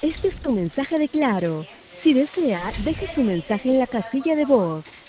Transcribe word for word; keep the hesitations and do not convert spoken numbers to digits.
Este es tu mensaje de Claro. Si desea, deje su mensaje en la casilla de voz.